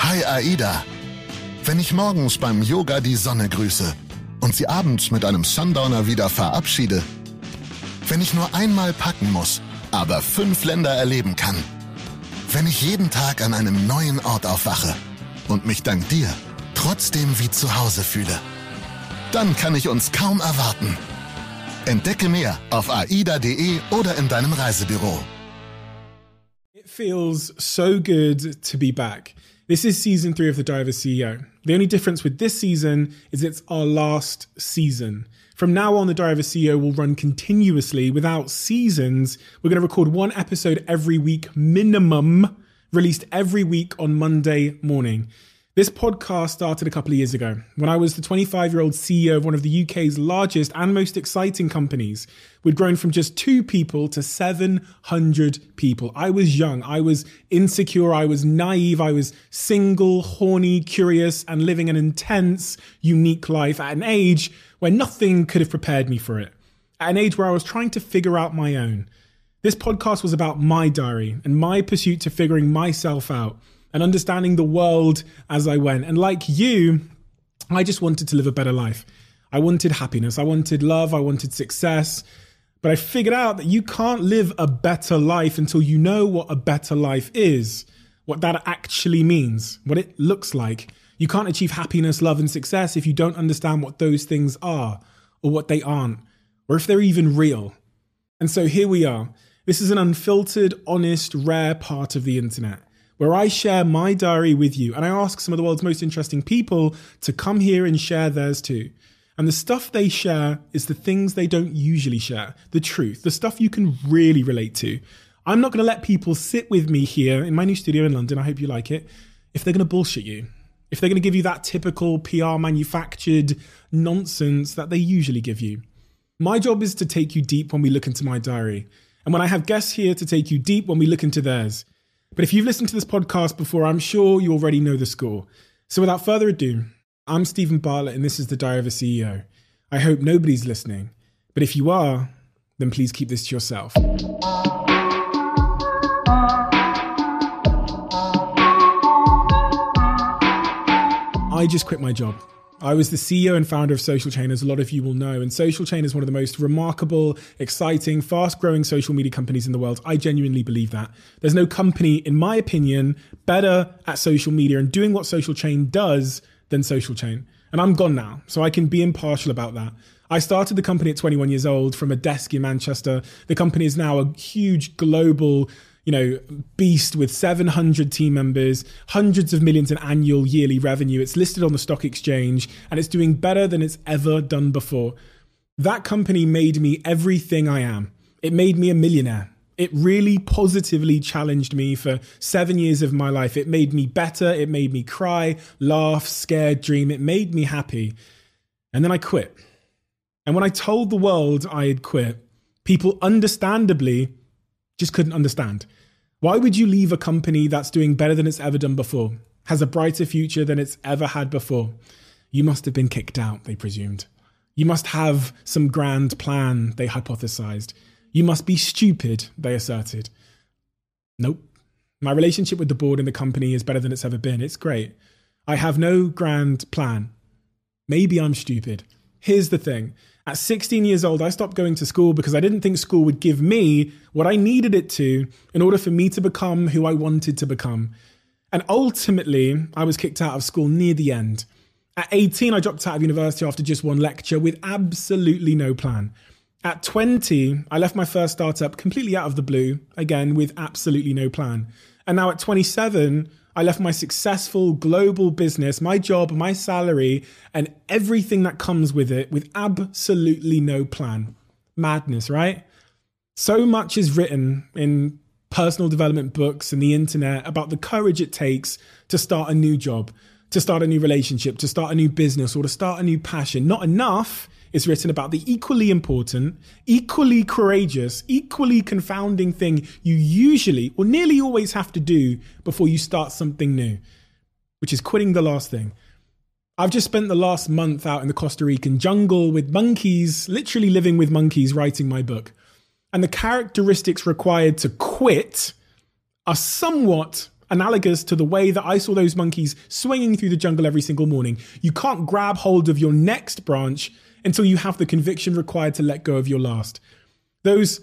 Hi Aida. Wenn ich morgens beim Yoga die Sonne grüße und sie abends mit einem Sundowner wieder verabschiede. Wenn ich nur einmal packen muss, aber 5 Länder erleben kann. Wenn ich jeden Tag an einem neuen Ort aufwache und mich dank dir trotzdem wie zu Hause fühle. Dann kann ich uns kaum erwarten. Entdecke mehr auf aida.de oder in deinem Reisebüro. It feels so good to be back. This is season 3 of The Diary of a CEO. The only difference with this season is it's our last season. From now on, The Diary of a CEO will run continuously without seasons. We're going to record 1 episode every week minimum, released every week on Monday morning. This podcast started a couple of years ago when I was the 25-year-old CEO of one of the UK's largest and most exciting companies. We'd grown from just 2 people to 700 people. I was young, I was insecure, I was naive, I was single, horny, curious, and living an intense, unique life at an age where nothing could have prepared me for it. At an age where I was trying to figure out my own. This podcast was about my diary and my pursuit to figuring myself out and understanding the world as I went. And like you, I just wanted to live a better life. I wanted happiness, I wanted love, I wanted success. But I figured out that you can't live a better life until you know what a better life is, what that actually means, what it looks like. You can't achieve happiness, love, and success if you don't understand what those things are, or what they aren't, or if they're even real. And so here we are. This is an unfiltered, honest, rare part of the internet, where I share my diary with you and I ask some of the world's most interesting people to come here and share theirs too. And the stuff they share is the things they don't usually share, the truth, the stuff you can really relate to. I'm not going to let people sit with me here in my new studio in London, I hope you like it, if they're going to bullshit you, if they're going to give you that typical PR manufactured nonsense that they usually give you. My job is to take you deep when we look into my diary. And when I have guests here to take you deep when we look into theirs. But if you've listened to this podcast before, I'm sure you already know the score. So without further ado, I'm Stephen Bartlett and this is The Diary of a CEO. I hope nobody's listening, but if you are, then please keep this to yourself. I just quit my job. I was the CEO and founder of Social Chain, as a lot of you will know. And Social Chain is one of the most remarkable, exciting, fast-growing social media companies in the world. I genuinely believe that. There's no company, in my opinion, better at social media and doing what Social Chain does than Social Chain. And I'm gone now, so I can be impartial about that. I started the company at 21 years old from a desk in Manchester. The company is now a huge global beast with 700 team members, hundreds of millions in annual yearly revenue. It's listed on the stock exchange and it's doing better than it's ever done before. That company made me everything I am. It made me a millionaire. It really positively challenged me for 7 years of my life. It made me better. It made me cry, laugh, scared, dream. It made me happy. And then I quit. And when I told the world I had quit, people understandably just couldn't understand. Why would you leave a company that's doing better than it's ever done before, has a brighter future than it's ever had before? You must have been kicked out, they presumed. You must have some grand plan, they hypothesized. You must be stupid, they asserted. Nope. My relationship with the board and the company is better than it's ever been. It's great. I have no grand plan. Maybe I'm stupid. Here's the thing. At 16 years old, I stopped going to school because I didn't think school would give me what I needed it to in order for me to become who I wanted to become. And ultimately, I was kicked out of school near the end. At 18, I dropped out of university after just 1 lecture with absolutely no plan. At 20, I left my first startup completely out of the blue, again, with absolutely no plan. And now at 27, I left my successful global business, my job, my salary, and everything that comes with it with absolutely no plan. Madness, right? So much is written in personal development books and the internet about the courage it takes to start a new job, to start a new relationship, to start a new business, or to start a new passion. Not enough is written about the equally important, equally courageous, equally confounding thing you usually or nearly always have to do before you start something new, which is quitting the last thing. I've just spent the last month out in the Costa Rican jungle with monkeys, literally living with monkeys, writing my book. And the characteristics required to quit are somewhat analogous to the way that I saw those monkeys swinging through the jungle every single morning. You can't grab hold of your next branch until you have the conviction required to let go of your last. Those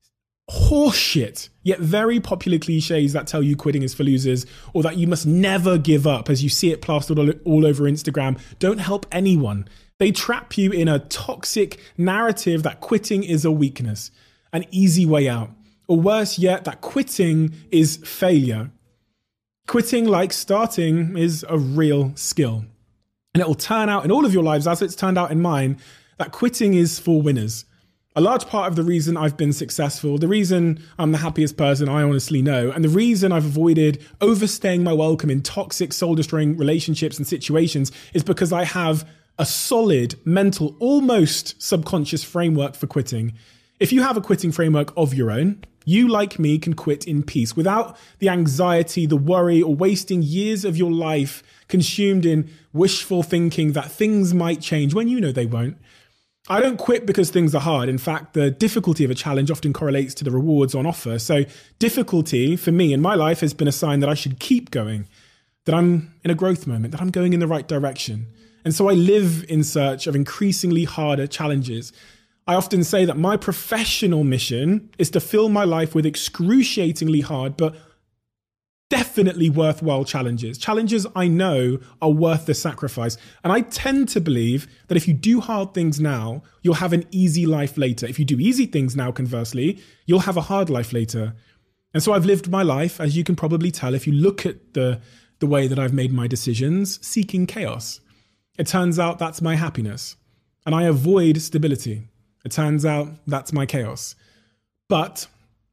horseshit, yet very popular cliches that tell you quitting is for losers, or that you must never give up as you see it plastered all over Instagram, don't help anyone. They trap you in a toxic narrative that quitting is a weakness, an easy way out, or worse yet, that quitting is failure. Quitting, like starting, is a real skill. And it will turn out in all of your lives, as it's turned out in mine, that quitting is for winners. A large part of the reason I've been successful, the reason I'm the happiest person I honestly know, and the reason I've avoided overstaying my welcome in toxic, soul-destroying relationships and situations is because I have a solid, mental, almost subconscious framework for quitting. If you have a quitting framework of your own, you, like me, can quit in peace without the anxiety, the worry, or wasting years of your life consumed in wishful thinking that things might change when you know they won't. I don't quit because things are hard. In fact, the difficulty of a challenge often correlates to the rewards on offer. So difficulty for me in my life has been a sign that I should keep going, that I'm in a growth moment, that I'm going in the right direction. And so I live in search of increasingly harder challenges. I often say that my professional mission is to fill my life with excruciatingly hard, but definitely worthwhile challenges. Challenges I know are worth the sacrifice. And I tend to believe that if you do hard things now, you'll have an easy life later. If you do easy things now, conversely, you'll have a hard life later. And so I've lived my life, as you can probably tell, if you look at the way that I've made my decisions, seeking chaos. It turns out that's my happiness. And I avoid stability. It turns out that's my chaos. But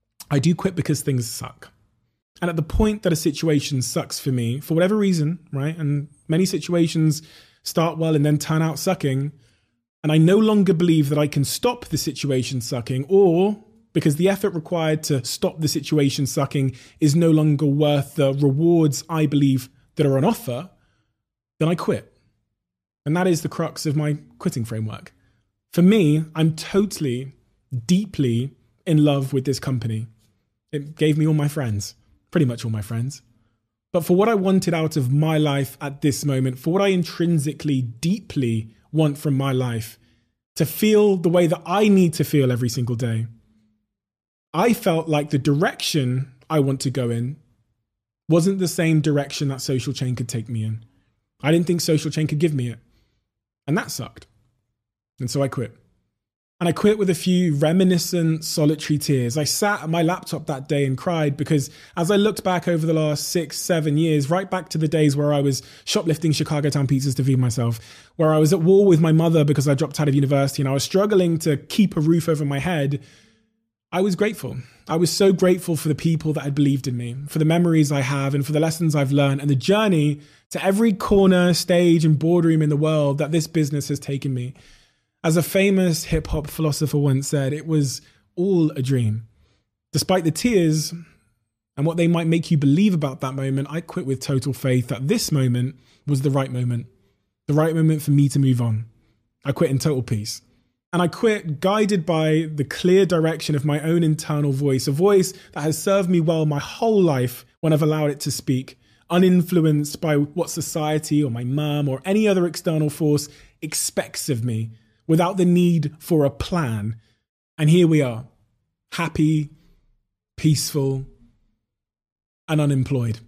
I do quit because things suck. And at the point that a situation sucks for me, for whatever reason, right? And many situations start well and then turn out sucking. And I no longer believe that I can stop the situation sucking, or because the effort required to stop the situation sucking is no longer worth the rewards I believe that are on offer, then I quit. And that is the crux of my quitting framework. For me, I'm totally, deeply in love with this company. It gave me all my friends. Pretty much all my friends. But for what I wanted out of my life at this moment, for what I intrinsically, deeply want from my life, to feel the way that I need to feel every single day, I felt like the direction I want to go in wasn't the same direction that Social Chain could take me in. I didn't think Social Chain could give me it. And that sucked. And so I quit. And I quit with a few reminiscent, solitary tears. I sat at my laptop that day and cried because as I looked back over the last 6-7 years, right back to the days where I was shoplifting Chicago Town pizzas to feed myself, where I was at war with my mother because I dropped out of university and I was struggling to keep a roof over my head, I was grateful. I was so grateful for the people that had believed in me, for the memories I have and for the lessons I've learned and the journey to every corner, stage and boardroom in the world that this business has taken me. As a famous hip-hop philosopher once said, it was all a dream. Despite the tears and what they might make you believe about that moment, I quit with total faith that this moment was the right moment for me to move on. I quit in total peace. And I quit guided by the clear direction of my own internal voice, a voice that has served me well my whole life when I've allowed it to speak, uninfluenced by what society or my mum or any other external force expects of me, without the need for a plan. And here we are, happy, peaceful, and unemployed.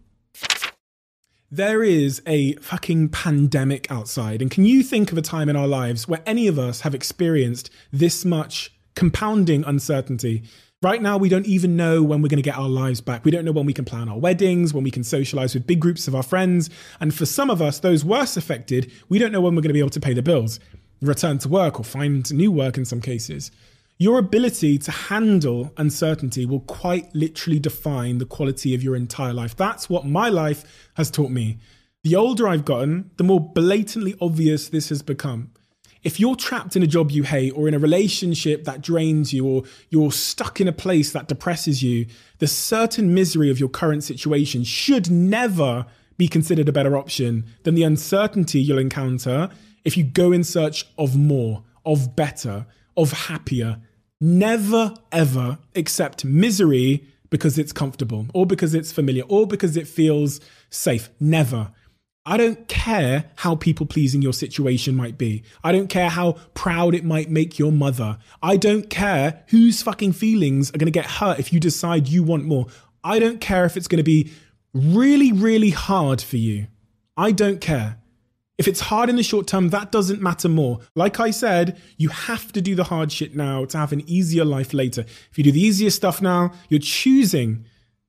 There is a fucking pandemic outside. And can you think of a time in our lives where any of us have experienced this much compounding uncertainty? Right now, we don't even know when we're going to get our lives back. We don't know when we can plan our weddings, when we can socialize with big groups of our friends. And for some of us, those worst affected, we don't know when we're going to be able to pay the bills, return to work, or find new work in some cases. Your ability to handle uncertainty will quite literally define the quality of your entire life. That's what my life has taught me. The older I've gotten, the more blatantly obvious this has become. If you're trapped in a job you hate, or in a relationship that drains you, or you're stuck in a place that depresses you, the certain misery of your current situation should never be considered a better option than the uncertainty you'll encounter if you go in search of more, of better, of happier. Never, ever accept misery because it's comfortable or because it's familiar or because it feels safe. Never. I don't care how people-pleasing your situation might be. I don't care how proud it might make your mother. I don't care whose fucking feelings are going to get hurt if you decide you want more. I don't care if it's going to be really, really hard for you. I don't care. If it's hard in the short term, that doesn't matter more. Like I said, you have to do the hard shit now to have an easier life later. If you do the easier stuff now, you're choosing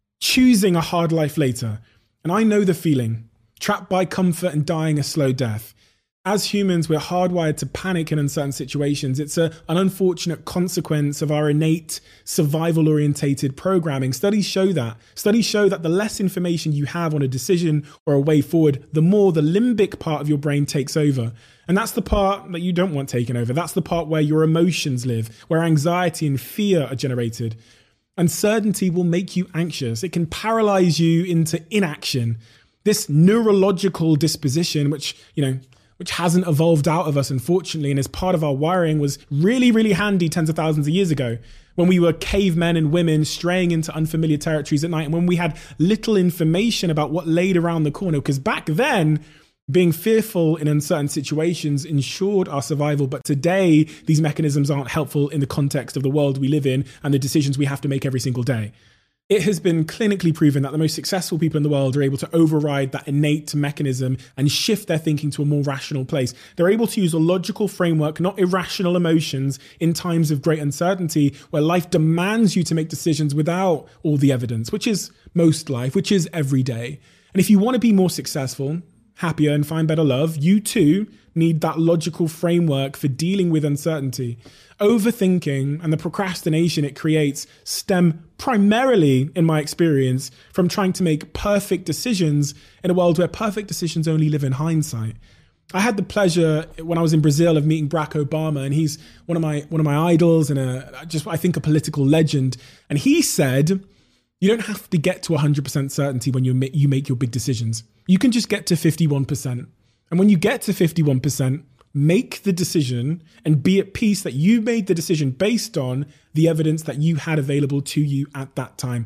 a hard life later. And I know the feeling. Trapped by comfort and dying a slow death. As humans, we're hardwired to panic in uncertain situations. It's an unfortunate consequence of our innate survival-orientated programming. Studies show that. Studies show that the less information you have on a decision or a way forward, the more the limbic part of your brain takes over. And that's the part that you don't want taken over. That's the part where your emotions live, where anxiety and fear are generated. Uncertainty will make you anxious. It can paralyze you into inaction. This neurological disposition, which hasn't evolved out of us, unfortunately, and is part of our wiring, was really, really handy tens of thousands of years ago when we were cavemen and women straying into unfamiliar territories at night and when we had little information about what laid around the corner. Because back then, being fearful in uncertain situations ensured our survival. But today, these mechanisms aren't helpful in the context of the world we live in and the decisions we have to make every single day. It has been clinically proven that the most successful people in the world are able to override that innate mechanism and shift their thinking to a more rational place. They're able to use a logical framework, not irrational emotions, in times of great uncertainty where life demands you to make decisions without all the evidence, which is most life, which is every day. And if you want to be more successful, happier, and find better love, you too need that logical framework for dealing with uncertainty. Overthinking and the procrastination it creates stem primarily, in my experience, from trying to make perfect decisions in a world where perfect decisions only live in hindsight. I had the pleasure when I was in Brazil of meeting Barack Obama, and he's one of my idols and I think a political legend. And he said, you don't have to get to 100% certainty when you make your big decisions. You can just get to 51%. And when you get to 51%, make the decision and be at peace that you made the decision based on the evidence that you had available to you at that time.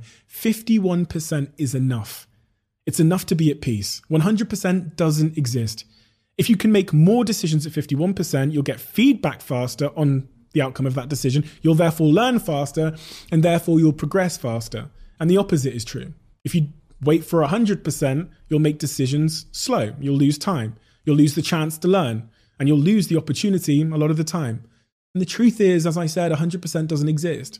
51% is enough. It's enough to be at peace. 100% doesn't exist. If you can make more decisions at 51%, you'll get feedback faster on the outcome of that decision. You'll therefore learn faster and therefore you'll progress faster. And the opposite is true. If you wait for 100%, you'll make decisions slow. You'll lose time. You'll lose the chance to learn. And you'll lose the opportunity a lot of the time. And the truth is, as I said, 100% doesn't exist.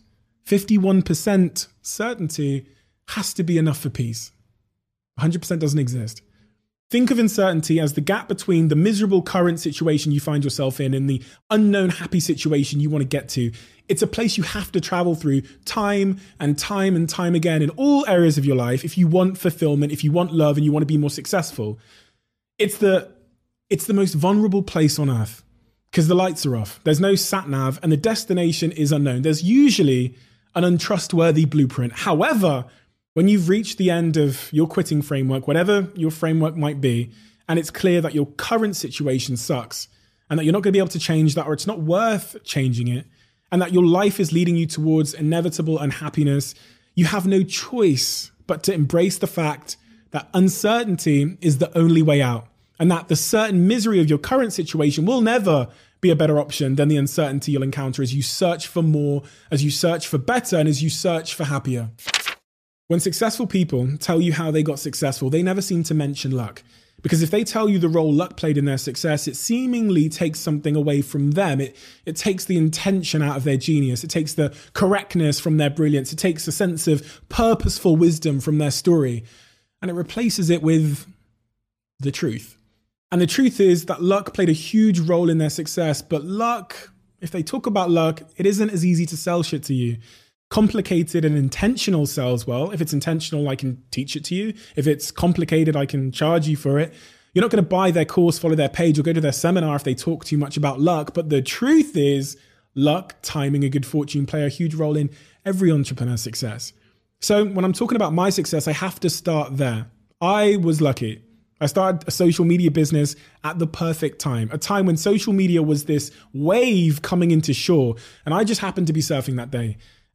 51% certainty has to be enough for peace. 100% doesn't exist. Think of uncertainty as the gap between the miserable current situation you find yourself in and the unknown happy situation you want to get to. It's a place you have to travel through time and time and time again in all areas of your life if you want fulfillment, if you want love, and you want to be more successful. It's the most vulnerable place on earth because the lights are off. There's no sat-nav and the destination is unknown. There's usually an untrustworthy blueprint. However, when you've reached the end of your quitting framework, whatever your framework might be, and it's clear that your current situation sucks and that you're not going to be able to change that or it's not worth changing it, and that your life is leading you towards inevitable unhappiness, you have no choice but to embrace the fact that uncertainty is the only way out. And that the certain misery of your current situation will never be a better option than the uncertainty you'll encounter as you search for more, as you search for better, and as you search for happier. When successful people tell you how they got successful, they never seem to mention luck. Because if they tell you the role luck played in their success, it seemingly takes something away from them. It takes the intention out of their genius. It takes the correctness from their brilliance. It takes a sense of purposeful wisdom from their story. And it replaces it with the truth. And the truth is that luck played a huge role in their success. But luck, if they talk about luck, it isn't as easy to sell shit to you. Complicated and intentional sells well. If it's intentional, I can teach it to you. If it's complicated, I can charge you for it. You're not going to buy their course, follow their page, or go to their seminar if they talk too much about luck. But the truth is, luck, timing, and good fortune play a huge role in every entrepreneur's success. So when I'm talking about my success, I have to start there. I was lucky. I started a social media business at the perfect time, a time when social media was this wave coming into shore. And I just happened to be surfing that day.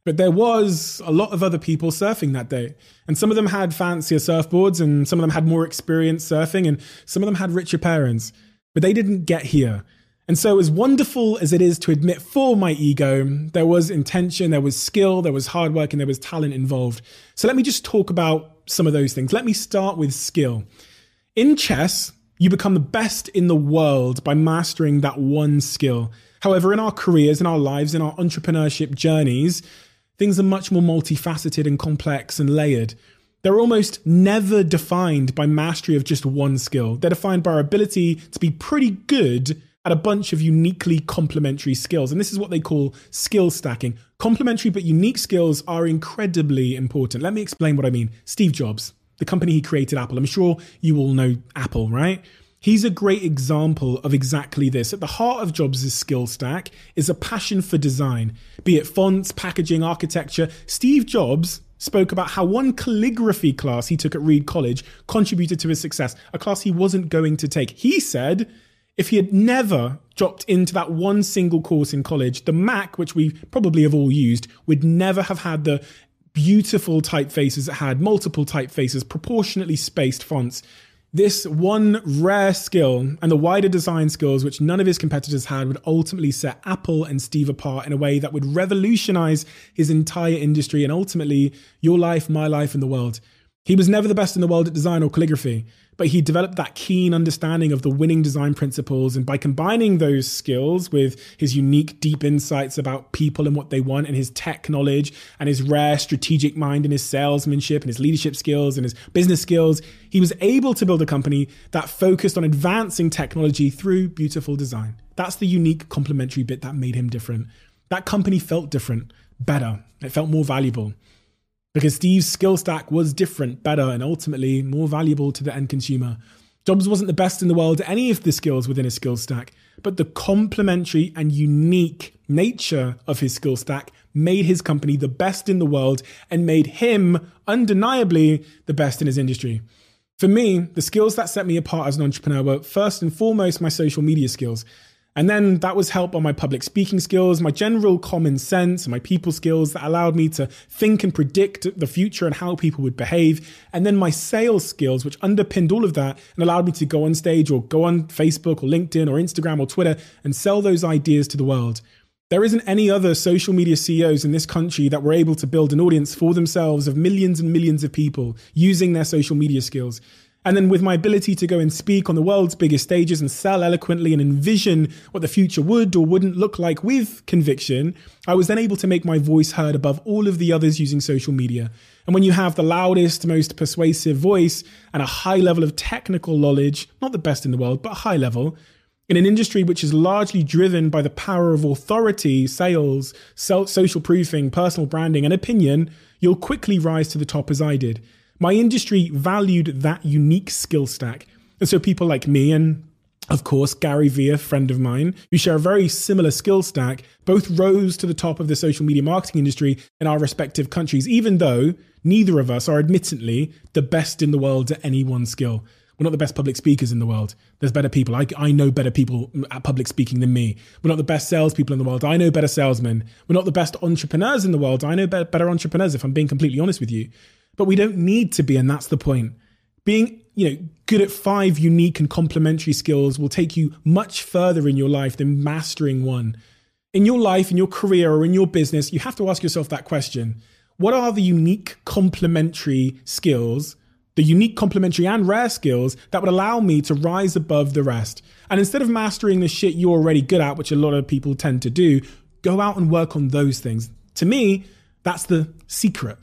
But there was a lot of other people surfing that day. And some of them had fancier surfboards, and some of them had more experience surfing, and some of them had richer parents. But they didn't get here. And so as wonderful as it is to admit for my ego, there was intention, there was skill, there was hard work, and there was talent involved. So let me just talk about some of those things. Let me start with skill. In chess, you become the best in the world by mastering that one skill. However, in our careers, in our lives, in our entrepreneurship journeys, things are much more multifaceted and complex and layered. They're almost never defined by mastery of just one skill. They're defined by our ability to be pretty good at a bunch of uniquely complementary skills. And this is what they call skill stacking. Complementary but unique skills are incredibly important. Let me explain what I mean. Steve Jobs, the company he created, Apple. I'm sure you all know Apple, right? He's a great example of exactly this. At the heart of Jobs' skill stack is a passion for design, be it fonts, packaging, architecture. Steve Jobs spoke about how one calligraphy class he took at Reed College contributed to his success, a class he wasn't going to take. He said if he had never dropped into that one single course in college, the Mac, which we probably have all used, would never have had the beautiful typefaces it had, multiple typefaces, proportionately spaced fonts. This one rare skill and the wider design skills which none of his competitors had would ultimately set Apple and Steve apart in a way that would revolutionize his entire industry and ultimately your life, my life, and the world. He was never the best in the world at design or calligraphy, but he developed that keen understanding of the winning design principles. And by combining those skills with his unique, deep insights about people and what they want, and his tech knowledge and his rare strategic mind and his salesmanship and his leadership skills and his business skills, he was able to build a company that focused on advancing technology through beautiful design. That's the unique complementary bit that made him different. That company felt different, better. It felt more valuable. Because Steve's skill stack was different, better, and ultimately more valuable to the end consumer. Jobs wasn't the best in the world at any of the skills within his skill stack, but the complementary and unique nature of his skill stack made his company the best in the world and made him undeniably the best in his industry. For me, the skills that set me apart as an entrepreneur were first and foremost my social media skills. And then that was helped by my public speaking skills, my general common sense, and my people skills that allowed me to think and predict the future and how people would behave. And then my sales skills, which underpinned all of that and allowed me to go on stage or go on Facebook or LinkedIn or Instagram or Twitter and sell those ideas to the world. There isn't any other social media CEOs in this country that were able to build an audience for themselves of millions and millions of people using their social media skills. And then with my ability to go and speak on the world's biggest stages and sell eloquently and envision what the future would or wouldn't look like with conviction, I was then able to make my voice heard above all of the others using social media. And when you have the loudest, most persuasive voice and a high level of technical knowledge, not the best in the world, but a high level, in an industry which is largely driven by the power of authority, sales, social proofing, personal branding, and opinion, you'll quickly rise to the top as I did. My industry valued that unique skill stack. And so people like me and, of course, Gary Vee, a friend of mine, who share a very similar skill stack, both rose to the top of the social media marketing industry in our respective countries, even though neither of us are admittedly the best in the world at any one skill. We're not the best public speakers in the world. There's better people. I know better people at public speaking than me. We're not the best salespeople in the world. I know better salesmen. We're not the best entrepreneurs in the world. I know better entrepreneurs, if I'm being completely honest with you. But we don't need to be, and that's the point. Being, good at 5 unique and complementary skills will take you much further in your life than mastering one. In your life, in your career, or in your business, you have to ask yourself that question. What are the unique complementary skills, the unique complementary and rare skills that would allow me to rise above the rest? And instead of mastering the shit you're already good at, which a lot of people tend to do, go out and work on those things. To me, that's the secret.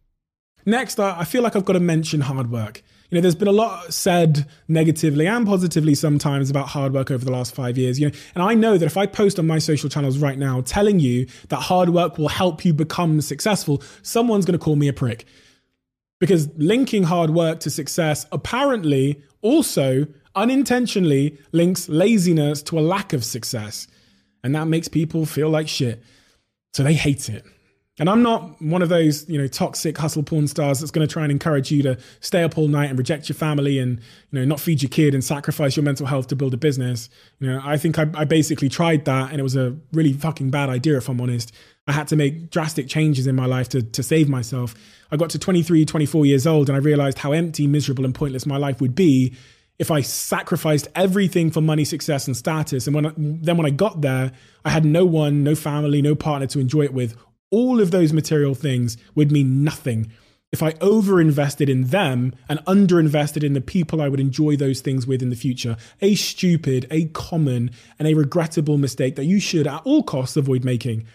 Next, I feel like I've got to mention hard work. There's been a lot said negatively and positively sometimes about hard work over the last 5 years. And I know that if I post on my social channels right now telling you that hard work will help you become successful, someone's going to call me a prick. Because linking hard work to success apparently also unintentionally links laziness to a lack of success. And that makes people feel like shit. So they hate it. And I'm not one of those, toxic hustle porn stars that's going to try and encourage you to stay up all night and reject your family and, not feed your kid and sacrifice your mental health to build a business. I think I basically tried that, and it was a really fucking bad idea, if I'm honest. I had to make drastic changes in my life to save myself. I got to 23, 24 years old and I realized how empty, miserable and pointless my life would be if I sacrificed everything for money, success and status. And when I got there, I had no one, no family, no partner to enjoy it with. All of those material things would mean nothing if I overinvested in them and underinvested in the people I would enjoy those things with in the future. A stupid, a common and a regrettable mistake that you should at all costs avoid making.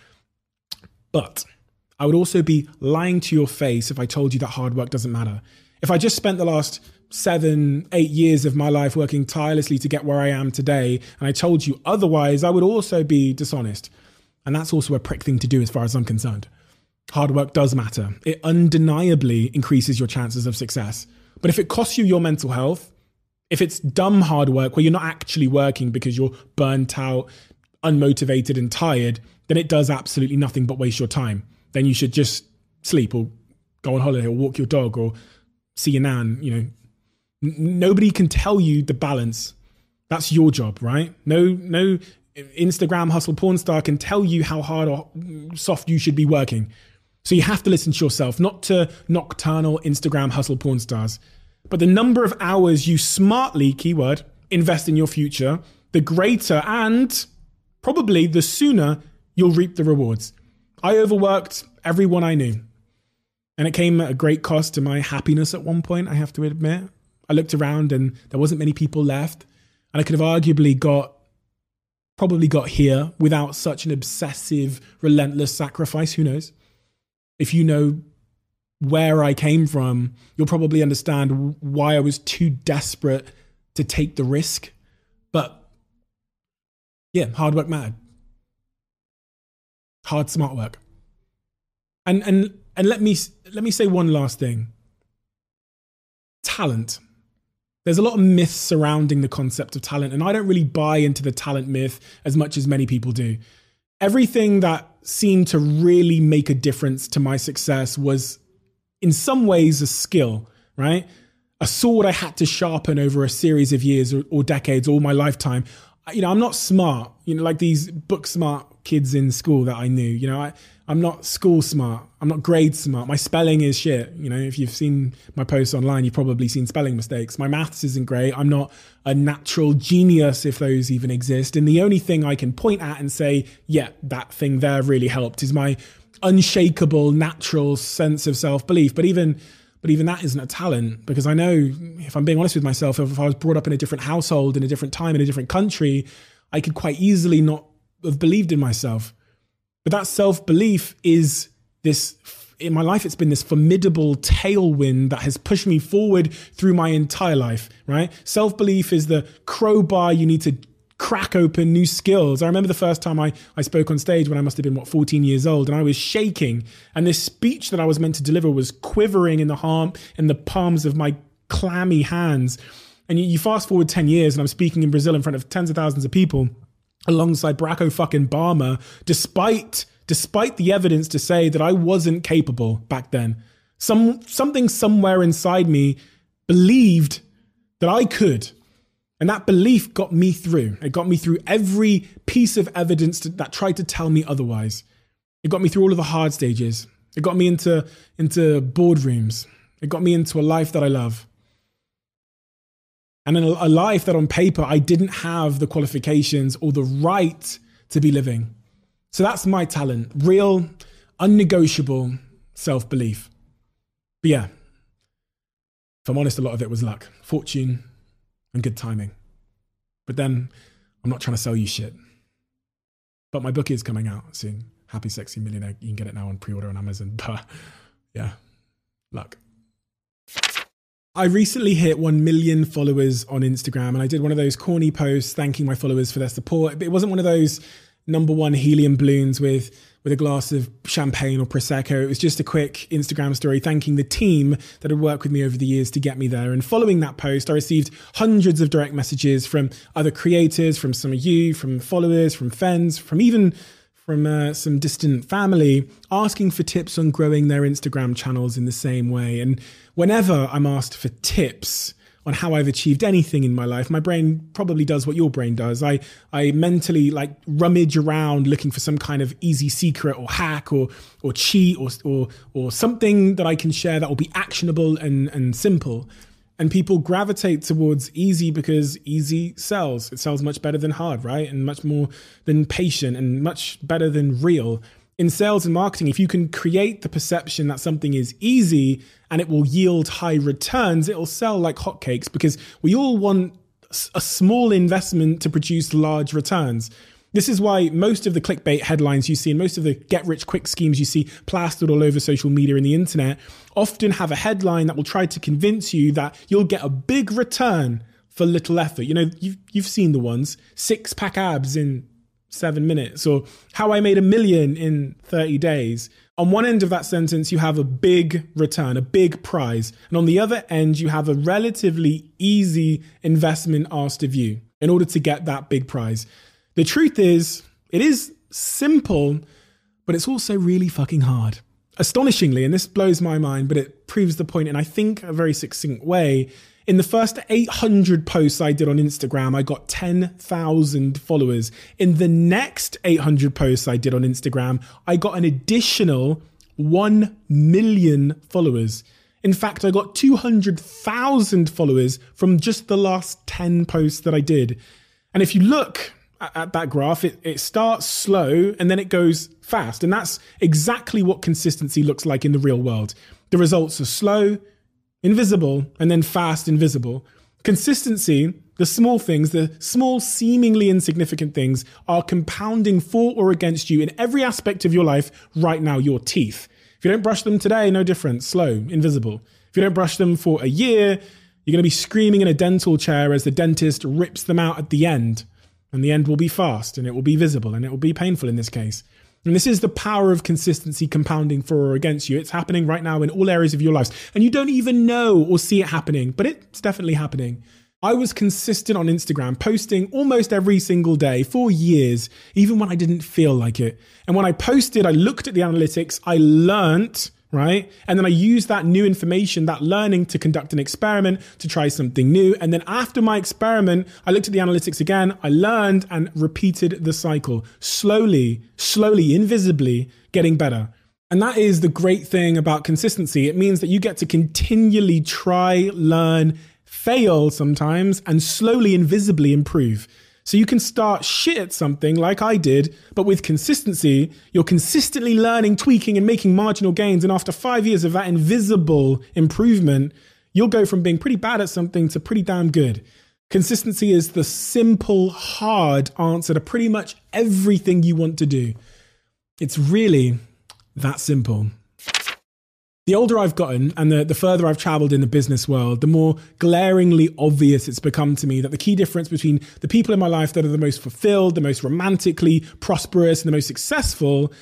But I would also be lying to your face if I told you that hard work doesn't matter. If I just spent the last 7, 8 years of my life working tirelessly to get where I am today, and I told you otherwise, I would also be dishonest. And that's also a prick thing to do as far as I'm concerned. Hard work does matter. It undeniably increases your chances of success. But if it costs you your mental health, if it's dumb hard work where you're not actually working because you're burnt out, unmotivated and tired, then it does absolutely nothing but waste your time. Then you should just sleep or go on holiday or walk your dog or see your nan. Nobody can tell you the balance. That's your job, right? No Instagram hustle porn star can tell you how hard or soft you should be working. So you have to listen to yourself, not to nocturnal Instagram hustle porn stars. But the number of hours you smartly, keyword, invest in your future, the greater and probably the sooner you'll reap the rewards. I overworked everyone I knew. And it came at a great cost to my happiness at one point, I have to admit. I looked around and there wasn't many people left. And I could have arguably probably got here without such an obsessive, relentless sacrifice. Who knows? If you know where I came from, you'll probably understand why I was too desperate to take the risk. But yeah, hard work mattered. Hard, smart work. And let me say one last thing. Talent. There's a lot of myths surrounding the concept of talent, and I don't really buy into the talent myth as much as many people do. Everything that seemed to really make a difference to my success was in some ways a skill, right? A sword I had to sharpen over a series of years or decades, all my lifetime. I'm not smart, like these book smart kids in school that I knew. I'm not school smart. I'm not grade smart. My spelling is shit. If you've seen my posts online, you've probably seen spelling mistakes. My maths isn't great. I'm not a natural genius, if those even exist. And the only thing I can point at and say, yeah, that thing there really helped is my unshakable, natural sense of self-belief. But even that isn't a talent, because I know, if I'm being honest with myself, if I was brought up in a different household, in a different time, in a different country, I could quite easily not have believed in myself. But that self-belief is this, in my life, it's been this formidable tailwind that has pushed me forward through my entire life, right? Self-belief is the crowbar you need to crack open new skills. I remember the first time I spoke on stage when I must have been, 14 years old, and I was shaking. And this speech that I was meant to deliver was quivering in the palms of my clammy hands. And you fast forward 10 years and I'm speaking in Brazil in front of tens of thousands of people alongside Barack Obama, despite the evidence to say that I wasn't capable back then. Something somewhere inside me believed that I could. And that belief got me through. It got me through every piece of evidence that tried to tell me otherwise. It got me through all of the hard stages. It got me into boardrooms. It got me into a life that I love. And in a life that on paper, I didn't have the qualifications or the right to be living. So that's my talent. Real, unnegotiable self-belief. But yeah, if I'm honest, a lot of it was luck, fortune, and good timing. But then I'm not trying to sell you shit. But my book is coming out soon. Happy Sexy Millionaire. You can get it now on pre-order on Amazon. But yeah, luck. I recently hit 1 million followers on Instagram, and I did one of those corny posts thanking my followers for their support. It wasn't one of those number one helium balloons with a glass of champagne or Prosecco. It was just a quick Instagram story thanking the team that had worked with me over the years to get me there. And following that post, I received hundreds of direct messages from other creators, from some of you, from followers, from friends, from even from some distant family asking for tips on growing their Instagram channels in the same way. And whenever I'm asked for tips on how I've achieved anything in my life, my brain probably does what your brain does. I mentally like rummage around looking for some kind of easy secret or hack or cheat or something that I can share that will be actionable and simple. And people gravitate towards easy because easy sells. It sells much better than hard, right? And much more than patient and much better than real. In sales and marketing, if you can create the perception that something is easy and it will yield high returns, it will sell like hotcakes because we all want a small investment to produce large returns. This is why most of the clickbait headlines you see and most of the get-rich-quick schemes you see plastered all over social media and the internet often have a headline that will try to convince you that you'll get a big return for little effort. You know, you've seen the ones, 6-pack abs in 7 minutes, or how I made $1 million in 30 days. On one end of that sentence, you have a big return, a big prize. And on the other end, you have a relatively easy investment asked of you in order to get that big prize. The truth is, it is simple, but it's also really fucking hard. Astonishingly, and this blows my mind, but it proves the point in, I think, a very succinct way. In the first 800 posts I did on Instagram, I got 10,000 followers. In the next 800 posts I did on Instagram, I got an additional 1 million followers. In fact, I got 200,000 followers from just the last 10 posts that I did. And if you look at that graph, it starts slow and then it goes fast. And that's exactly what consistency looks like in the real world. The results are slow, invisible, and then fast, invisible. Consistency, the small things, the small seemingly insignificant things are compounding for or against you in every aspect of your life right now. Your teeth. If you don't brush them today, no different, slow, invisible. If you don't brush them for a year, you're going to be screaming in a dental chair as the dentist rips them out at the end. And the end will be fast and it will be visible and it will be painful in this case. And this is the power of consistency compounding for or against you. It's happening right now in all areas of your lives. And you don't even know or see it happening, but it's definitely happening. I was consistent on Instagram, posting almost every single day for years, even when I didn't feel like it. And when I posted, I looked at the analytics, I learnt, right? And then I used that new information, that learning to conduct an experiment, to try something new. And then after my experiment, I looked at the analytics again, I learned and repeated the cycle, slowly, invisibly getting better. And that is the great thing about consistency. It means that you get to continually try, learn, fail sometimes, and slowly, invisibly improve. So you can start shit at something like I did, but with consistency, you're consistently learning, tweaking, and making marginal gains. And after 5 years of that invisible improvement, you'll go from being pretty bad at something to pretty damn good. Consistency is the simple, hard answer to pretty much everything you want to do. It's really that simple. The older I've gotten and the further I've traveled in the business world, the more glaringly obvious it's become to me that the key difference between the people in my life that are the most fulfilled, the most romantically prosperous, and the most successful,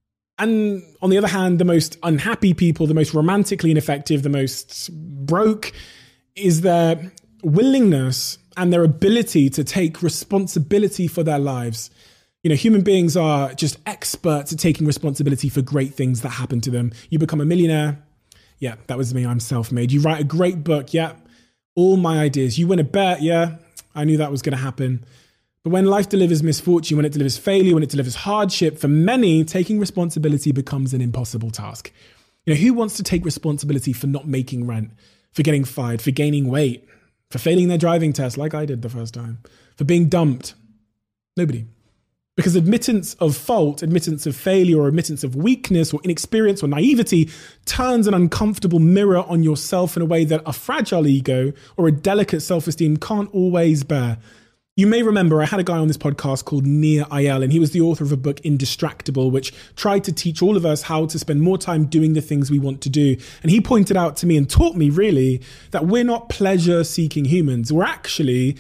and on the other hand, the most unhappy people, the most romantically ineffective, the most broke, is their willingness and their ability to take responsibility for their lives. You know, human beings are just experts at taking responsibility for great things that happen to them. You become a millionaire. Yeah, that was me. I'm self-made. You write a great book. Yeah, all my ideas. You win a bet. Yeah, I knew that was going to happen. But when life delivers misfortune, when it delivers failure, when it delivers hardship, for many, taking responsibility becomes an impossible task. You know, who wants to take responsibility for not making rent, for getting fired, for gaining weight, for failing their driving test like I did the first time, for being dumped? Nobody. Because admittance of fault, admittance of failure, or admittance of weakness or inexperience or naivety turns an uncomfortable mirror on yourself in a way that a fragile ego or a delicate self-esteem can't always bear. You may remember I had a guy on this podcast called Nir Eyal, and he was the author of a book, Indistractable, which tried to teach all of us how to spend more time doing the things we want to do. And he pointed out to me and taught me really that we're not pleasure-seeking humans. We're actually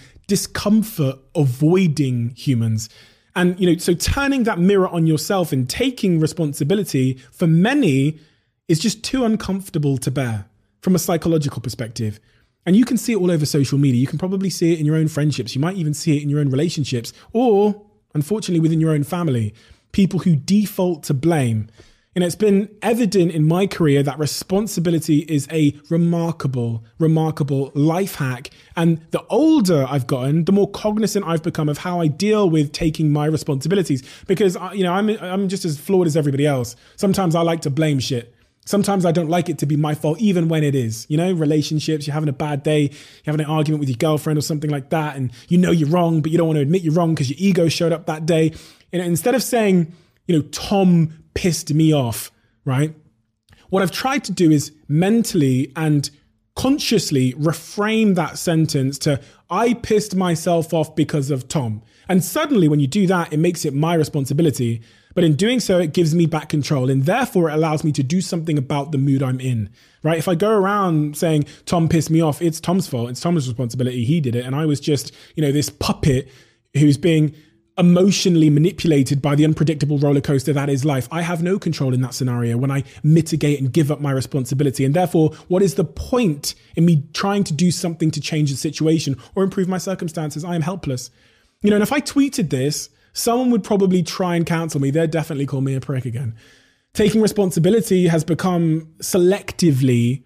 discomfort-avoiding humans. And, you know, so turning that mirror on yourself and taking responsibility for many is just too uncomfortable to bear from a psychological perspective. And you can see it all over social media. You can probably see it in your own friendships. You might even see it in your own relationships or, unfortunately, within your own family. people who default to blame. And it's been evident in my career that responsibility is a remarkable, remarkable life hack. And the older I've gotten, the more cognizant I've become of how I deal with taking my responsibilities. Because, I'm just as flawed as everybody else. Sometimes I like to blame shit. Sometimes I don't like it to be my fault, even when it is. Relationships, you're having a bad day, you're having an argument with your girlfriend or something like that, and you're wrong, but you don't want to admit you're wrong because your ego showed up that day. Instead of saying, Tom pissed me off, right? What I've tried to do is mentally and consciously reframe that sentence to, I pissed myself off because of Tom. And suddenly when you do that, it makes it my responsibility. But in doing so, it gives me back control. And therefore, it allows me to do something about the mood I'm in, right? If I go around saying, Tom pissed me off, it's Tom's fault. It's Tom's responsibility. He did it. And I was just, this puppet who's being emotionally manipulated by the unpredictable roller coaster that is life. I have no control in that scenario when I mitigate and give up my responsibility. And therefore, what is the point in me trying to do something to change the situation or improve my circumstances? I am helpless. And if I tweeted this, someone would probably try and cancel me. They'd definitely call me a prick again. Taking responsibility has become selectively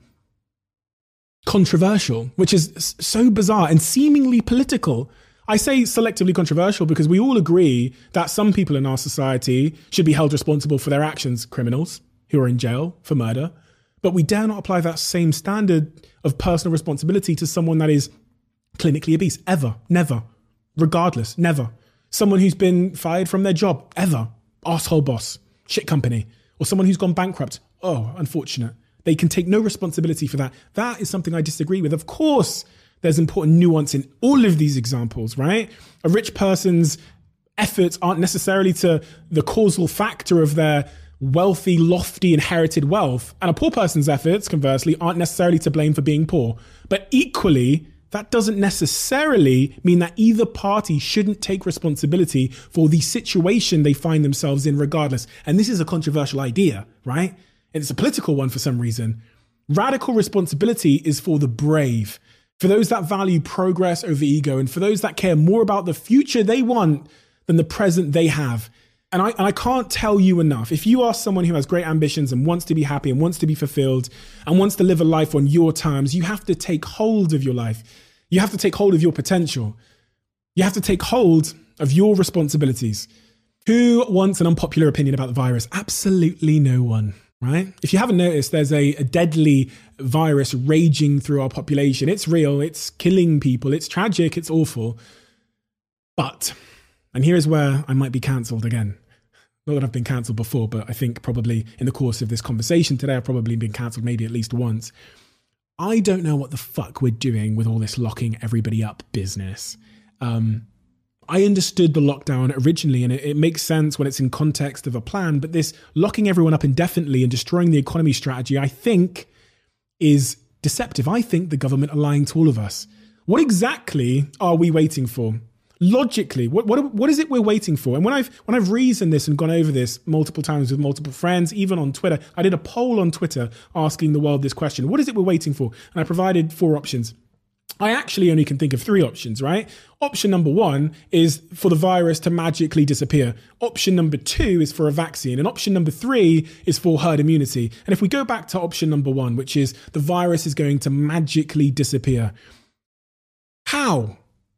controversial, which is so bizarre and seemingly political. I say selectively controversial because we all agree that some people in our society should be held responsible for their actions, criminals who are in jail for murder. But we dare not apply that same standard of personal responsibility to someone that is clinically obese, ever, never, regardless, never. Someone who's been fired from their job, ever, asshole boss, shit company, or someone who's gone bankrupt. Oh, unfortunate. They can take no responsibility for that. That is something I disagree with. Of course, there's important nuance in all of these examples, right? A rich person's efforts aren't necessarily to the causal factor of their wealthy, lofty, inherited wealth. And a poor person's efforts, conversely, aren't necessarily to blame for being poor. But equally, that doesn't necessarily mean that either party shouldn't take responsibility for the situation they find themselves in regardless. And this is a controversial idea, right? And it's a political one for some reason. Radical responsibility is for the brave, for those that value progress over ego, and for those that care more about the future they want than the present they have. And I can't tell you enough. If you are someone who has great ambitions and wants to be happy and wants to be fulfilled and wants to live a life on your terms, you have to take hold of your life. You have to take hold of your potential. You have to take hold of your responsibilities. Who wants an unpopular opinion about the virus? Absolutely no one, right? If you haven't noticed, there's a deadly virus raging through our population. It's real. It's killing people. It's tragic. It's awful. But, and here's where I might be cancelled again. Not that I've been cancelled before, but I think probably in the course of this conversation today, I've probably been cancelled maybe at least once. I don't know what the fuck we're doing with all this locking everybody up business. I understood the lockdown originally, and it makes sense when it's in context of a plan, but this locking everyone up indefinitely and destroying the economy strategy, I think, is deceptive. I think the government are lying to all of us. What exactly are we waiting for? Logically, what is it we're waiting for? And when I've reasoned this and gone over this multiple times with multiple friends, even on Twitter, I did a poll on Twitter asking the world this question: what is it we're waiting for? And I provided 4 options. I actually only can think of 3 options, right? Option number 1 is for the virus to magically disappear. Option number 2 is for a vaccine. And option number 3 is for herd immunity. And if we go back to option number 1, which is the virus is going to magically disappear. How?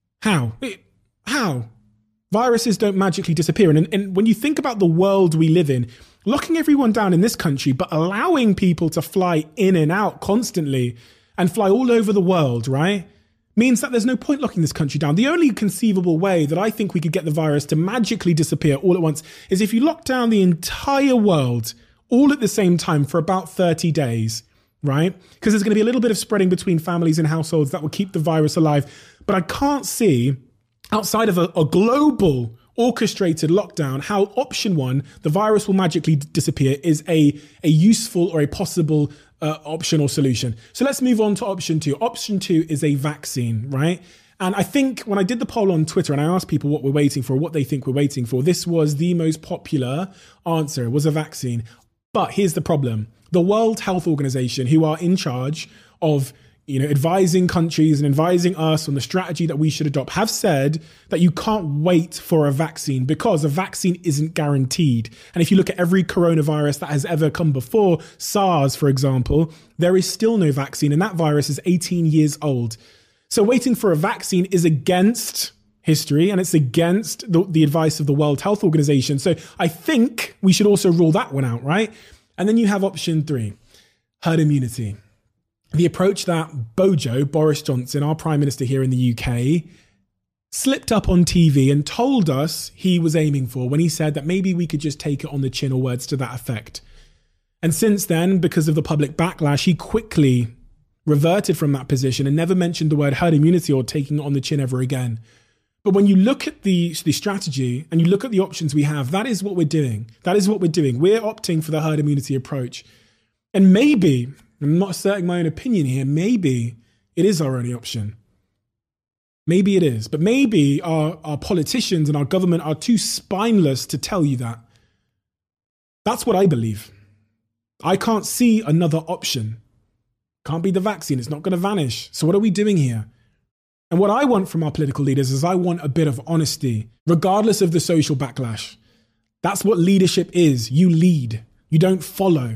Viruses don't magically disappear. And when you think about the world we live in, locking everyone down in this country, but allowing people to fly in and out constantly and fly all over the world, right, means that there's no point locking this country down. The only conceivable way that I think we could get the virus to magically disappear all at once is if you lock down the entire world all at the same time for about 30 days, right? Because there's going to be a little bit of spreading between families and households that will keep the virus alive. But I can't see, outside of a global orchestrated lockdown, how option 1, the virus will magically disappear, is a useful or a possible option or solution. So let's move on to option 2. Option 2 is a vaccine, right? And I think when I did the poll on Twitter and I asked people what we're waiting for, what they think we're waiting for, this was the most popular answer, was a vaccine. But here's the problem. The World Health Organization, who are in charge of advising countries and advising us on the strategy that we should adopt, have said that you can't wait for a vaccine because a vaccine isn't guaranteed. And if you look at every coronavirus that has ever come before, SARS, for example, there is still no vaccine, and that virus is 18 years old. So waiting for a vaccine is against history, and it's against the advice of the World Health Organization. So I think we should also rule that one out, right? And then you have option 3, herd immunity. The approach that Boris Johnson, our Prime Minister here in the UK, slipped up on TV and told us he was aiming for when he said that maybe we could just take it on the chin, or words to that effect. And since then, because of the public backlash, he quickly reverted from that position and never mentioned the word herd immunity or taking it on the chin ever again. But when you look at the strategy and you look at the options we have, that is what we're doing. That is what we're doing. We're opting for the herd immunity approach. And maybe, I'm not asserting my own opinion here, maybe it is our only option. Maybe it is. But maybe our politicians and our government are too spineless to tell you that. That's what I believe. I can't see another option. Can't be the vaccine. It's not going to vanish. So what are we doing here? And what I want from our political leaders is I want a bit of honesty, regardless of the social backlash. That's what leadership is. You lead. You don't follow.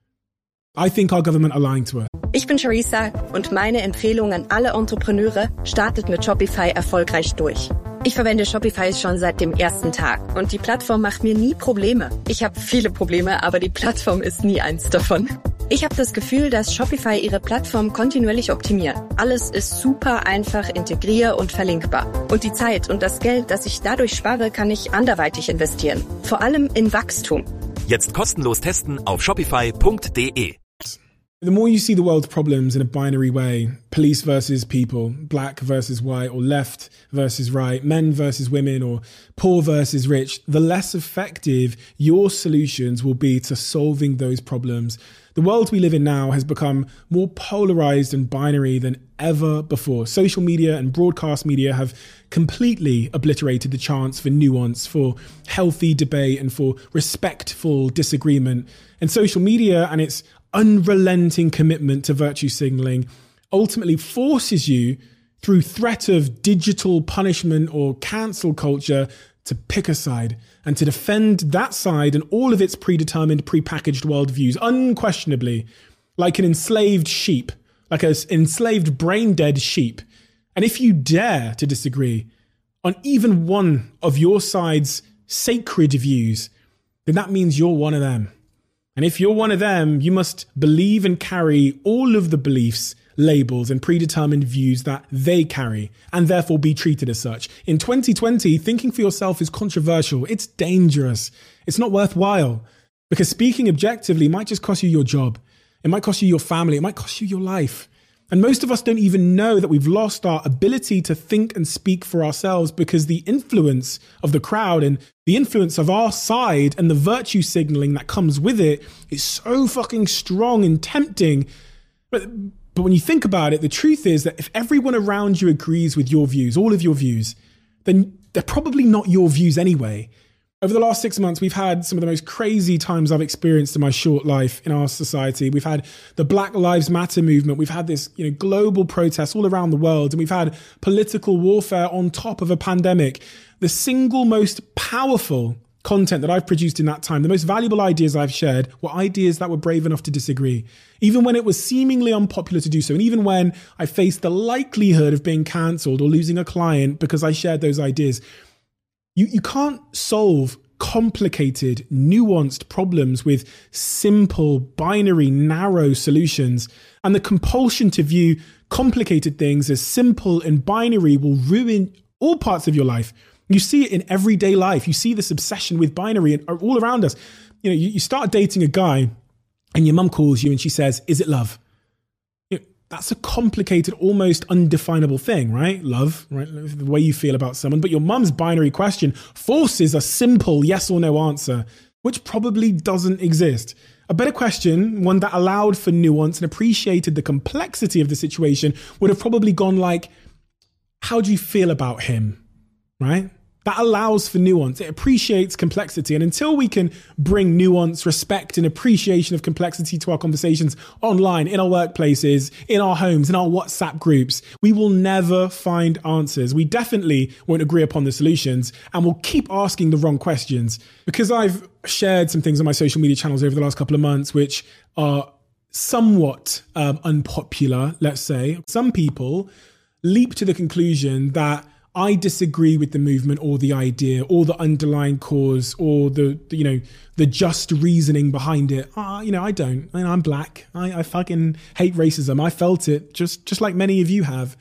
I think our government are lying to us. Ich bin Charissa und meine Empfehlung an alle Entrepreneure: startet mit Shopify erfolgreich durch. Ich verwende Shopify schon seit dem ersten Tag und die Plattform macht mir nie Probleme. Ich habe viele Probleme, aber die Plattform ist nie eins davon. Ich habe das Gefühl, dass Shopify ihre Plattform kontinuierlich optimiert. Alles ist super einfach integrier- und verlinkbar. Und die Zeit und das Geld, das ich dadurch spare, kann ich anderweitig investieren. Vor allem in Wachstum. Jetzt kostenlos testen auf shopify.de. The more you see the world's problems in a binary way, police versus people, black versus white, or left versus right, men versus women, or poor versus rich, the less effective your solutions will be to solving those problems. The world we live in now has become more polarized and binary than ever before. Social media and broadcast media have completely obliterated the chance for nuance, for healthy debate, and for respectful disagreement. And social media and its unrelenting commitment to virtue signaling ultimately forces you, through threat of digital punishment or cancel culture, to pick a side and to defend that side and all of its predetermined, prepackaged worldviews, unquestionably, like an enslaved sheep, like an enslaved, brain-dead sheep. And if you dare to disagree on even one of your side's sacred views, then that means you're one of them. And if you're one of them, you must believe and carry all of the beliefs, labels, and predetermined views that they carry, and therefore be treated as such. In 2020, thinking for yourself is controversial. It's dangerous. It's not worthwhile, because speaking objectively might just cost you your job. It might cost you your family. It might cost you your life. And most of us don't even know that we've lost our ability to think and speak for ourselves, because the influence of the crowd and the influence of our side and the virtue signaling that comes with it is so fucking strong and tempting. But when you think about it, the truth is that if everyone around you agrees with your views, all of your views, then they're probably not your views anyway. Over the last 6 months, we've had some of the most crazy times I've experienced in my short life in our society. We've had the Black Lives Matter movement. We've had this, global protests all around the world. And we've had political warfare on top of a pandemic. The single most powerful content that I've produced in that time, the most valuable ideas I've shared, were ideas that were brave enough to disagree, even when it was seemingly unpopular to do so. And even when I faced the likelihood of being cancelled or losing a client because I shared those ideas. You can't solve complicated, nuanced problems with simple, binary, narrow solutions. And the compulsion to view complicated things as simple and binary will ruin all parts of your life. You see it in everyday life. You see this obsession with binary all around us. You start dating a guy and your mum calls you and she says, "Is it love?" That's a complicated, almost undefinable thing, right? Love, right? The way you feel about someone. But your mum's binary question forces a simple yes or no answer, which probably doesn't exist. A better question, one that allowed for nuance and appreciated the complexity of the situation, would have probably gone like, how do you feel about him, right? that allows for nuance. It appreciates complexity. And until we can bring nuance, respect, and appreciation of complexity to our conversations online, in our workplaces, in our homes, in our WhatsApp groups, we will never find answers. We definitely won't agree upon the solutions, and we'll keep asking the wrong questions. Because I've shared some things on my social media channels over the last couple of months, which are somewhat unpopular, let's say. Some people leap to the conclusion that I disagree with the movement or the idea or the underlying cause or the just reasoning behind it. I don't. I'm black. I fucking hate racism. I felt it just like many of you have.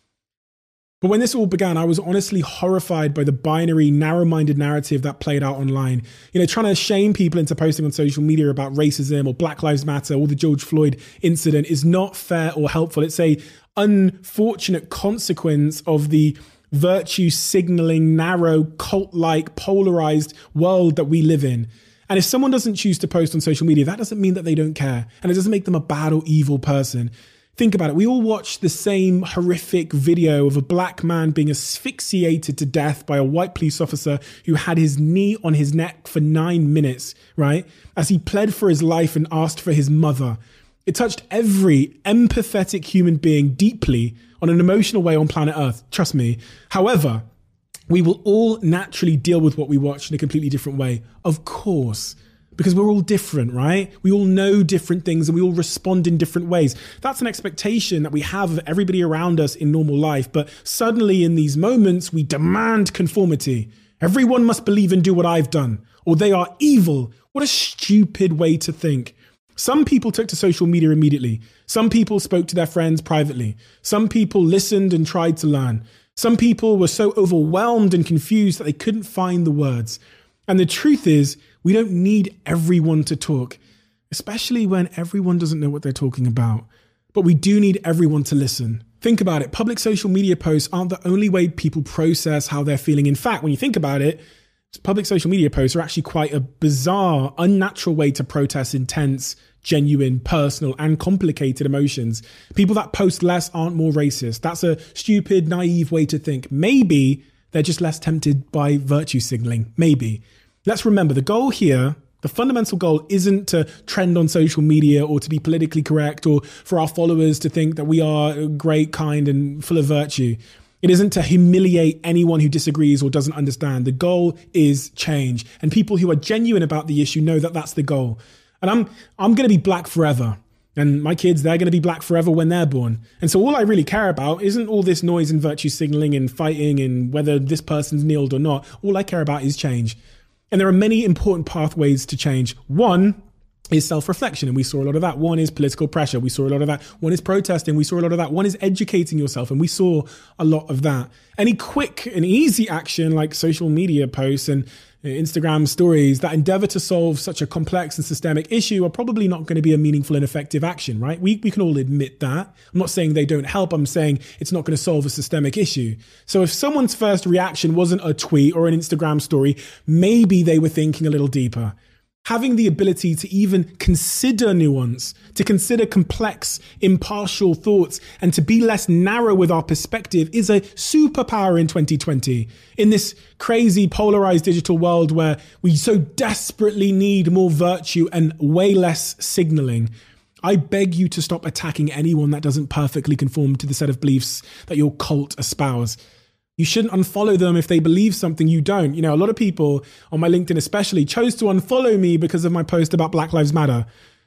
But when this all began, I was honestly horrified by the binary, narrow-minded narrative that played out online. Trying to shame people into posting on social media about racism or Black Lives Matter or the George Floyd incident is not fair or helpful. It's a unfortunate consequence of the virtue signaling, narrow, cult-like, polarized world that we live in. And if someone doesn't choose to post on social media, that doesn't mean that they don't care. And it doesn't make them a bad or evil person. Think about it. We all watched the same horrific video of a black man being asphyxiated to death by a white police officer who had his knee on his neck for 9 minutes, right? As he pled for his life and asked for his mother. It touched every empathetic human being deeply on an emotional way on planet Earth. Trust me. However, we will all naturally deal with what we watch in a completely different way. Of course. Because we're all different, right? We all know different things and we all respond in different ways. That's an expectation that we have of everybody around us in normal life. But suddenly in these moments, we demand conformity. Everyone must believe and do what I've done, or they are evil. What a stupid way to think. Some people took to social media immediately. Some people spoke to their friends privately. Some people listened and tried to learn. Some people were so overwhelmed and confused that they couldn't find the words. And the truth is, we don't need everyone to talk, especially when everyone doesn't know what they're talking about. But we do need everyone to listen. Think about it. Public social media posts aren't the only way people process how they're feeling. In fact, when you think about it, public social media posts are actually quite a bizarre, unnatural way to process intense, genuine, personal, and complicated emotions. People that post less aren't more racist. That's a stupid, naive way to think. Maybe they're just less tempted by virtue signaling. Maybe. Let's remember the goal here, the fundamental goal isn't to trend on social media or to be politically correct or for our followers to think that we are great, kind, and full of virtue. It isn't to humiliate anyone who disagrees or doesn't understand. The goal is change. And people who are genuine about the issue know that that's the goal. And I'm going to be black forever. And my kids, they're going to be black forever when they're born. And so all I really care about isn't all this noise and virtue signaling and fighting and whether this person's kneeled or not. All I care about is change. And there are many important pathways to change. One is self-reflection, and we saw a lot of that. One is political pressure. We saw a lot of that. One is protesting. We saw a lot of that. One is educating yourself, and we saw a lot of that. Any quick and easy action like social media posts and Instagram stories that endeavor to solve such a complex and systemic issue are probably not going to be a meaningful and effective action, right? We can all admit that. I'm not saying they don't help. I'm saying it's not going to solve a systemic issue. So if someone's first reaction wasn't a tweet or an Instagram story, maybe they were thinking a little deeper. Having the ability to even consider nuance, to consider complex, impartial thoughts, and to be less narrow with our perspective is a superpower in 2020. In this crazy, polarized digital world where we so desperately need more virtue and way less signaling, I beg you to stop attacking anyone that doesn't perfectly conform to the set of beliefs that your cult espouse. You shouldn't unfollow them if they believe something you don't. You know, a lot of people on my LinkedIn especially chose to unfollow me because of my post about Black Lives Matter.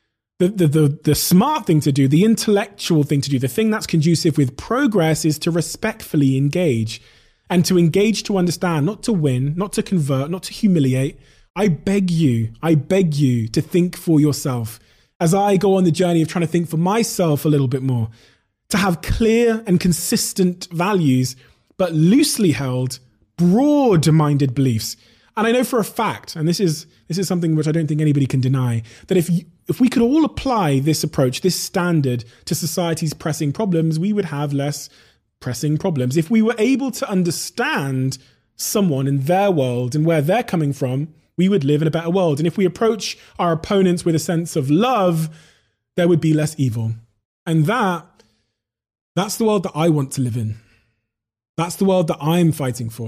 The smart thing to do, the intellectual thing to do, the thing that's conducive with progress is to respectfully engage and to engage to understand, not to win, not to convert, not to humiliate. I beg you to think for yourself as I go on the journey of trying to think for myself a little bit more, to have clear and consistent values but loosely held, broad-minded beliefs. And I know for a fact, and this is something which I don't think anybody can deny, that if we could all apply this approach, this standard to society's pressing problems, we would have less pressing problems. If we were able to understand someone in their world and where they're coming from, we would live in a better world. And if we approach our opponents with a sense of love, there would be less evil. And that's the world that I want to live in. That's the world that I'm fighting for.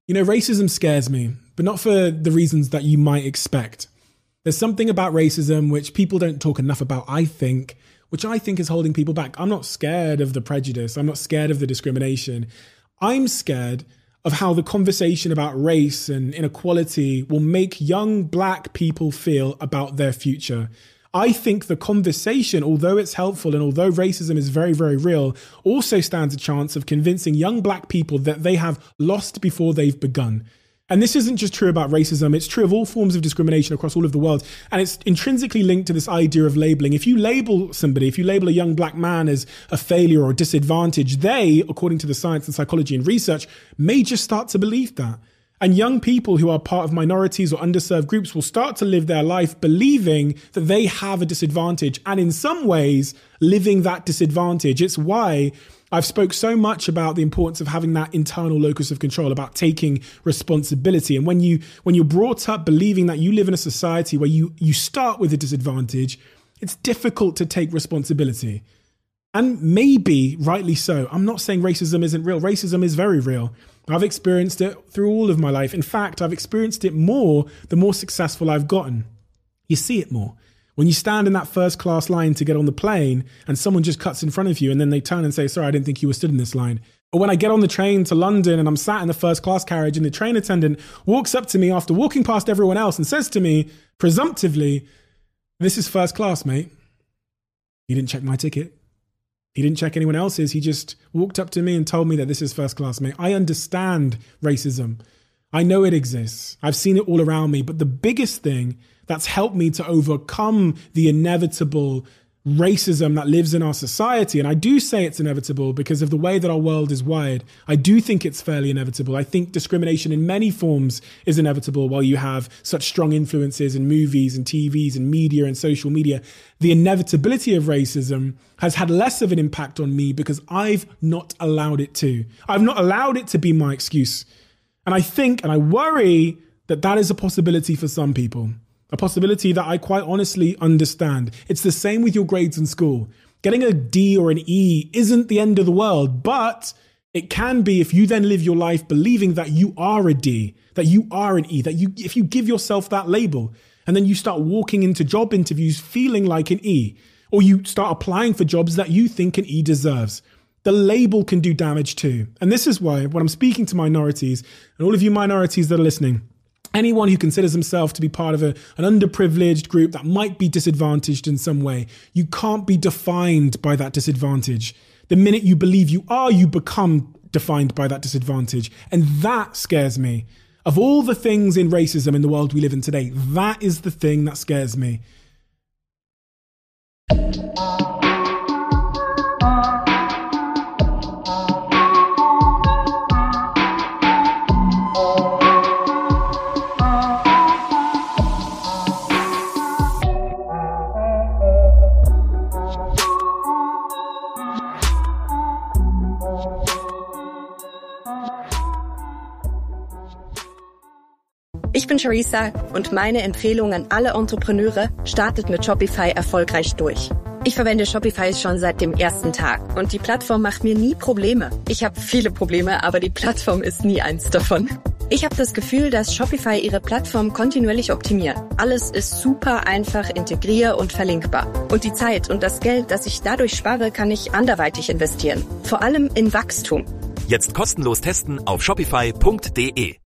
You know, racism scares me, but not for the reasons that you might expect. There's something about racism which people don't talk enough about, I think, which I think is holding people back. I'm not scared of the prejudice. I'm not scared of the discrimination. I'm scared of how the conversation about race and inequality will make young black people feel about their future. I think the conversation, although it's helpful and although racism is very, very real, also stands a chance of convincing young black people that they have lost before they've begun. And this isn't just true about racism, it's true of all forms of discrimination across all of the world. And it's intrinsically linked to this idea of labeling. If you label somebody, if you label a young black man as a failure or a disadvantage, they, according to the science and psychology and research, may just start to believe that. And young people who are part of minorities or underserved groups will start to live their life believing that they have a disadvantage and in some ways living that disadvantage. It's why I've spoke so much about the importance of having that internal locus of control, about taking responsibility. And when you're brought up believing that you live in a society where you start with a disadvantage, it's difficult to take responsibility. And maybe rightly so. I'm not saying racism isn't real. Racism is very real. I've experienced it through all of my life. In fact, I've experienced it more the more successful I've gotten. You see it more. When you stand in that first class line to get on the plane and someone just cuts in front of you and then they turn and say, sorry, I didn't think you were stood in this line. Or when I get on the train to London and I'm sat in the first class carriage and the train attendant walks up to me after walking past everyone else and says to me, presumptively, this is first class, mate. He didn't check my ticket. He didn't check anyone else's. He just walked up to me and told me that this is first class, mate. I understand racism. I know it exists. I've seen it all around me. But the biggest thing that's helped me to overcome the inevitable racism that lives in our society, and I do say it's inevitable because of the way that our world is wired, I do think it's fairly inevitable. I think discrimination in many forms is inevitable while you have such strong influences in movies and TVs and media and social media. The inevitability of racism has had less of an impact on me because I've not allowed it to. I've not allowed it to be my excuse. And I think, and I worry that that is a possibility for some people. A possibility that I quite honestly understand. It's the same with your grades in school. Getting a D or an E isn't the end of the world, but it can be if you then live your life believing that you are a D, that you are an E, if you give yourself that label, and then you start walking into job interviews feeling like an E, or you start applying for jobs that you think an E deserves. The label can do damage too. And this is why when I'm speaking to minorities, and all of you minorities that are listening, anyone who considers himself to be part of an underprivileged group that might be disadvantaged in some way, you can't be defined by that disadvantage. The minute you believe you are, you become defined by that disadvantage. And that scares me. Of all the things in racism in the world we live in today, that is the thing that scares me. Ich bin Charissa und meine Empfehlung an alle Entrepreneure, startet mit Shopify erfolgreich durch. Ich verwende Shopify schon seit dem ersten Tag und die Plattform macht mir nie Probleme. Ich habe viele Probleme, aber die Plattform ist nie eins davon. Ich habe das Gefühl, dass Shopify ihre Plattform kontinuierlich optimiert. Alles ist super einfach, integrier- und verlinkbar. Und die Zeit und das Geld, das ich dadurch spare, kann ich anderweitig investieren. Vor allem in Wachstum. Jetzt kostenlos testen auf shopify.de.